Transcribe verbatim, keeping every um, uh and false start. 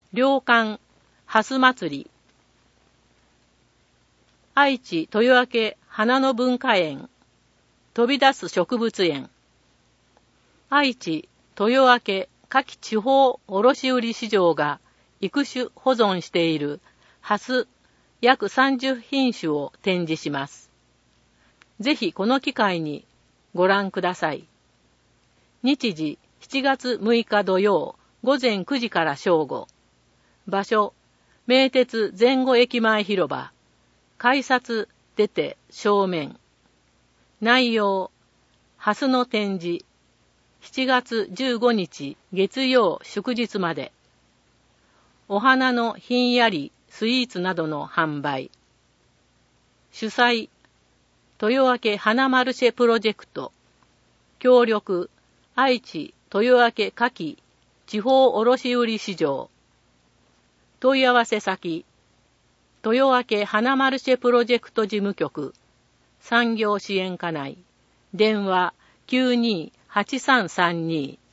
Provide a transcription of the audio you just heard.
良寛ハス祭り。愛知豊明花の文化園。飛び出す植物園。愛知豊明夏季地方卸売市場が育種保存しているハス約さんじゅう品種を展示します。ぜひこの機会にご覧ください。日時しちがつむいか土曜午前くじから正午。場所、名鉄前後駅前広場。改札出て正面。内容、ハスの展示。しちがつじゅうごにち月曜祝日まで。お花のひんやりスイーツなどの販売。主催、豊明花マルシェプロジェクト。協力、愛知豊明夏季地方卸売市場。問い合わせ先、豊明花マルシェプロジェクト事務局、産業支援課内、電話 きゅうにーはちさんさんにー